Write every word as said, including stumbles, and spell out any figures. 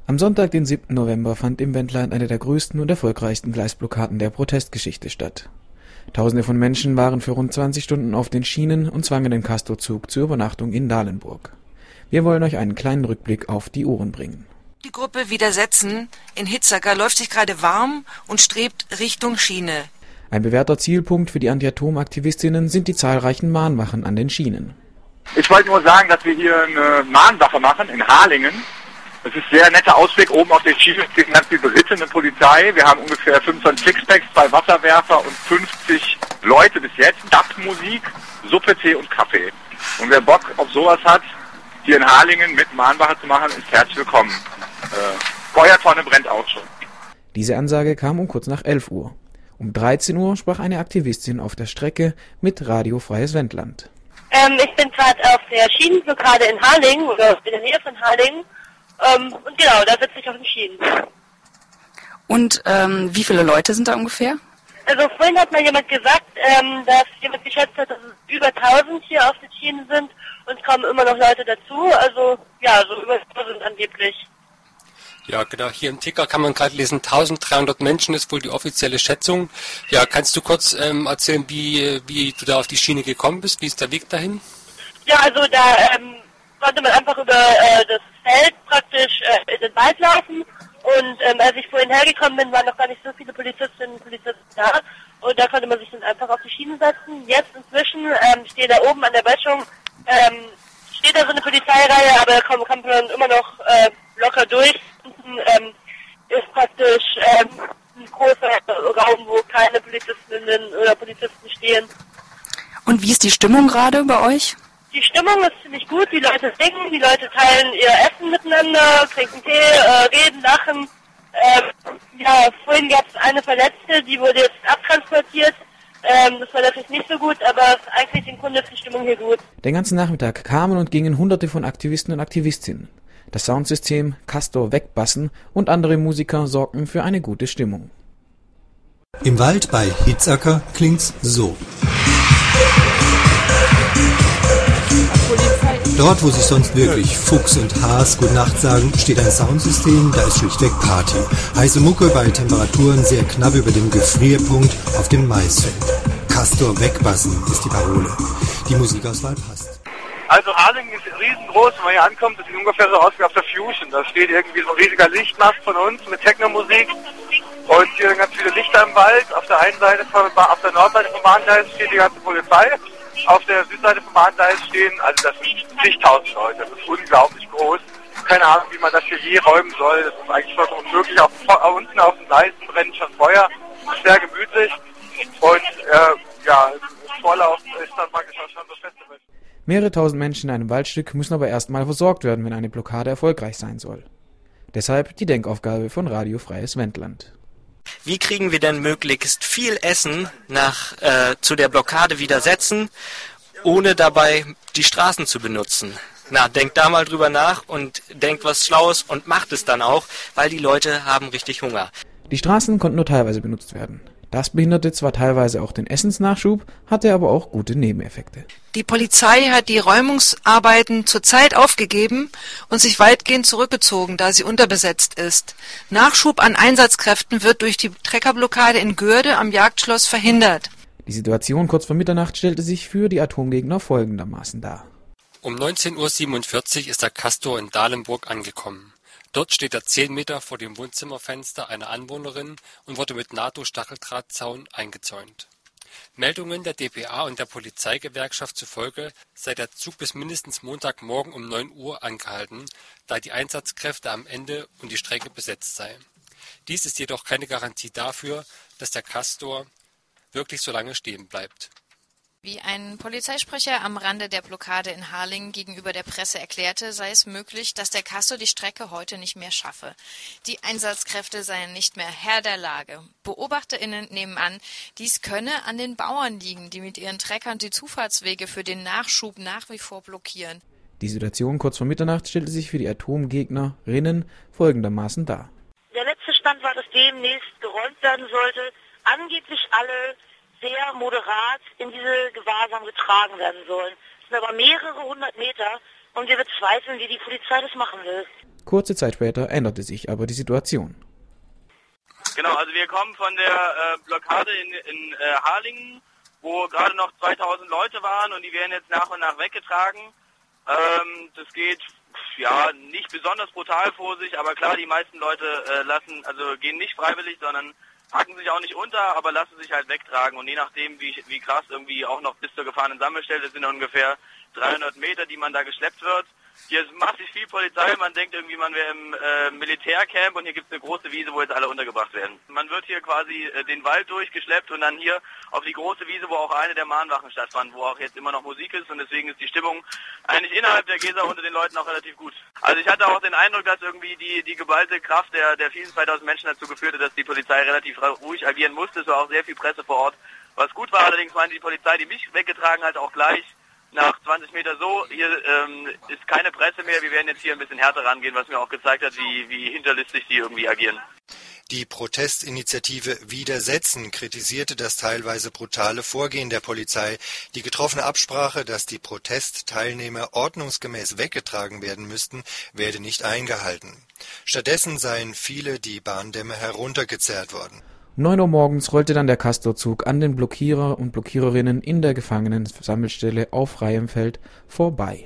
Am Sonntag, den siebten November, fand im Wendland eine der größten und erfolgreichsten Gleisblockaden der Protestgeschichte statt. Tausende von Menschen waren für rund zwanzig Stunden auf den Schienen und zwangen den Castor-Zug zur Übernachtung in Dahlenburg. Wir wollen euch einen kleinen Rückblick auf die Ohren bringen. Die Gruppe Widersetzen in Hitzacker läuft sich gerade warm und strebt Richtung Schiene. Ein bewährter Zielpunkt für die Anti-Atom-Aktivistinnen sind die zahlreichen Mahnwachen an den Schienen. Ich wollte nur sagen, dass wir hier eine Mahnwache machen in Harlingen. Das ist ein sehr netter Ausblick. Oben auf der Schiene steht ganz viel berittene Polizei. Wir haben ungefähr fünfundzwanzig Sixpacks, zwei Wasserwerfer und fünfzig Leute bis jetzt. Dub-Musik, Suppe, Tee und Kaffee. Und wer Bock auf sowas hat, hier in Harlingen mit Mahnwache zu machen, ist herzlich willkommen. Äh, Feuertonne brennt auch schon. Diese Ansage kam um kurz nach elf Uhr. Um dreizehn Uhr sprach eine Aktivistin auf der Strecke mit Radio Freies Wendland. Ähm, ich bin gerade auf der Schienenblockade in Harlingen oder in der Nähe von Harlingen. Ähm, und genau, da sitze ich auf den Schienen. Und ähm, wie viele Leute sind da ungefähr? Also vorhin hat mal jemand gesagt, ähm, dass jemand geschätzt hat, dass es über tausend hier auf den Schienen sind und es kommen immer noch Leute dazu. Also ja, so über tausend angeblich. Ja, genau. Hier im Ticker kann man gerade lesen, eintausenddreihundert Menschen ist wohl die offizielle Schätzung. Ja, kannst du kurz ähm, erzählen, wie, wie du da auf die Schiene gekommen bist? Wie ist der Weg dahin? Ja, also da ähm, konnte man einfach über äh, das Feld praktisch äh, in den Wald laufen. Und ähm, als ich vorhin hergekommen bin, waren noch gar nicht so viele Polizistinnen und Polizisten da. Und da konnte man sich dann einfach auf die Schiene setzen. Jetzt inzwischen ähm, steht da oben an der Böschung, ähm, steht da so eine Polizeireihe, aber da kann, kann man immer noch äh, locker durch. Ähm, ist praktisch ähm, ein großer Raum, wo keine Polizistinnen oder Polizisten stehen. Und wie ist die Stimmung gerade bei euch? Die Stimmung ist ziemlich gut, die Leute singen, die Leute teilen ihr Essen miteinander, trinken Tee, äh, reden, lachen. Ähm, ja, vorhin gab es eine Verletzte, die wurde jetzt abtransportiert. Ähm, das war natürlich nicht so gut, aber eigentlich im Grunde ist die Stimmung hier gut. Den ganzen Nachmittag kamen und gingen Hunderte von Aktivisten und Aktivistinnen. Das Soundsystem, Castor Wegbassen und andere Musiker sorgten für eine gute Stimmung. Im Wald bei Hitzacker klingt's so. Dort, wo sich sonst wirklich Fuchs und Haas Gute Nacht sagen, steht ein Soundsystem, da ist schlichtweg Party. Heiße Mucke bei Temperaturen sehr knapp über dem Gefrierpunkt auf dem Maisfeld. Castor Wegbassen ist die Parole. Die Musikauswahl passt. Also Harlingen ist riesengroß, wenn man hier ankommt, das sieht ungefähr so aus wie auf der Fusion. Da steht irgendwie so ein riesiger Lichtmast von uns mit Techno-Musik und hier ganz viele Lichter im Wald. Auf der einen Seite, von, auf der Nordseite vom Bahngleis steht die ganze Polizei. Auf der Südseite vom Bahngleis stehen, also das sind zigtausend Leute, das ist unglaublich groß. Keine Ahnung, wie man das hier je räumen soll, das ist eigentlich fast unmöglich. Auf, unten auf den Gleisen brennt schon Feuer, ist sehr gemütlich und äh, ja, Vorlauf ist dann praktisch auch schon das Festival. Mehrere tausend Menschen in einem Waldstück müssen aber erstmal versorgt werden, wenn eine Blockade erfolgreich sein soll. Deshalb die Denkaufgabe von Radio Freies Wendland. Wie kriegen wir denn möglichst viel Essen nach äh, zu der Blockade widersetzen, ohne dabei die Straßen zu benutzen? Na, denkt da mal drüber nach und denkt was Schlaues und macht es dann auch, weil die Leute haben richtig Hunger. Die Straßen konnten nur teilweise benutzt werden. Das behinderte zwar teilweise auch den Essensnachschub, hatte aber auch gute Nebeneffekte. Die Polizei hat die Räumungsarbeiten zurzeit aufgegeben und sich weitgehend zurückgezogen, da sie unterbesetzt ist. Nachschub an Einsatzkräften wird durch die Treckerblockade in Görde am Jagdschloss verhindert. Die Situation kurz vor Mitternacht stellte sich für die Atomgegner folgendermaßen dar. Um neunzehn Uhr siebenundvierzig ist der Castor in Dahlenburg angekommen. Dort steht er zehn Meter vor dem Wohnzimmerfenster einer Anwohnerin und wurde mit NATO-Stacheldrahtzaun eingezäunt. Meldungen der D P A und der Polizeigewerkschaft zufolge sei der Zug bis mindestens Montagmorgen um neun Uhr angehalten, da die Einsatzkräfte am Ende und die Strecke besetzt sei. Dies ist jedoch keine Garantie dafür, dass der Castor wirklich so lange stehen bleibt. Wie ein Polizeisprecher am Rande der Blockade in Harlingen gegenüber der Presse erklärte, sei es möglich, dass der Castor die Strecke heute nicht mehr schaffe. Die Einsatzkräfte seien nicht mehr Herr der Lage. BeobachterInnen nehmen an, dies könne an den Bauern liegen, die mit ihren Treckern die Zufahrtswege für den Nachschub nach wie vor blockieren. Die Situation kurz vor Mitternacht stellte sich für die Atomgegnerinnen folgendermaßen dar. Der letzte Stand war, dass demnächst geräumt werden sollte. Angeblich alle sehr moderat in diese Gewahrsam getragen werden sollen. Es sind aber mehrere hundert Meter und wir bezweifeln, wie die Polizei das machen will. Kurze Zeit später änderte sich aber die Situation. Genau, also wir kommen von der äh, Blockade in, in äh, Harlingen, wo gerade noch zweitausend Leute waren und die werden jetzt nach und nach weggetragen. Ähm, das geht ja nicht besonders brutal vor sich, aber klar, die meisten Leute äh, lassen, also gehen nicht freiwillig, sondern hacken sich auch nicht unter, aber lassen sich halt wegtragen. Und je nachdem, wie, wie krass irgendwie auch noch bis zur gefahrenen Sammelstelle sind ungefähr dreihundert Meter, die man da geschleppt wird. Hier ist massig viel Polizei, man denkt irgendwie, man wäre im äh, Militärcamp und hier gibt es eine große Wiese, wo jetzt alle untergebracht werden. Man wird hier quasi äh, den Wald durchgeschleppt und dann hier auf die große Wiese, wo auch eine der Mahnwachen stattfand, wo auch jetzt immer noch Musik ist und deswegen ist die Stimmung eigentlich innerhalb der Gesa unter den Leuten auch relativ gut. Also ich hatte auch den Eindruck, dass irgendwie die, die geballte Kraft der, der vielen zweitausend Menschen dazu geführt hat, dass die Polizei relativ ruhig agieren musste. Es war auch sehr viel Presse vor Ort, was gut war. Allerdings meinte die Polizei, die mich weggetragen hat, auch gleich nach zwanzig Meter so, hier ähm, ist keine Presse mehr, wir werden jetzt hier ein bisschen härter rangehen, was mir auch gezeigt hat, wie, wie hinterlistig die irgendwie agieren. Die Protestinitiative Widersetzen kritisierte das teilweise brutale Vorgehen der Polizei. Die getroffene Absprache, dass die Protestteilnehmer ordnungsgemäß weggetragen werden müssten, werde nicht eingehalten. Stattdessen seien viele die Bahndämme heruntergezerrt worden. neun Uhr morgens rollte dann der Castorzug an den Blockierer und Blockiererinnen in der Gefangenensammelstelle auf freiem Feld vorbei.